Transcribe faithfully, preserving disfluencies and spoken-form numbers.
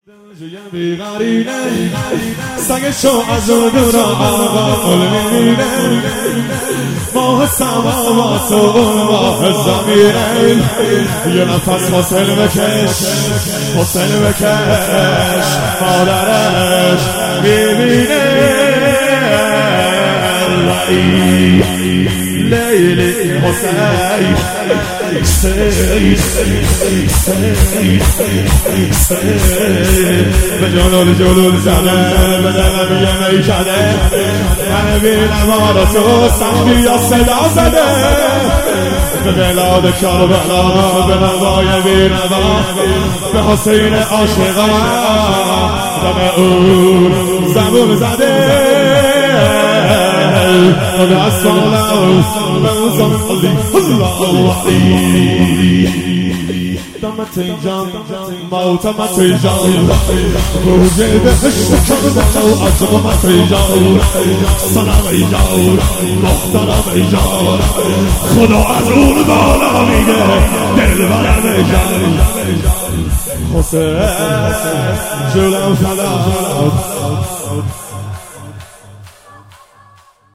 سگشو از اون دورا آقا میمیره ماه سماوات و اون ماه زمیره یه نفس حسین بکش حسین بکش مادرش میبینه لیلی حسین به جلول جلول زده به دلم یه میکده من بینم آرزو سنگی یا صدا زده به بلاد کربلا به نوای بی‌نوا به حسین عاشقا دم اون زبون زده به الصلاة صلی الله علیه دمت جان موتمت جان روزه بهشت کربلا و عظمت جان سلام جان محترم جان خدا از اون بالا میگه دل برم جان حسین جلو فلان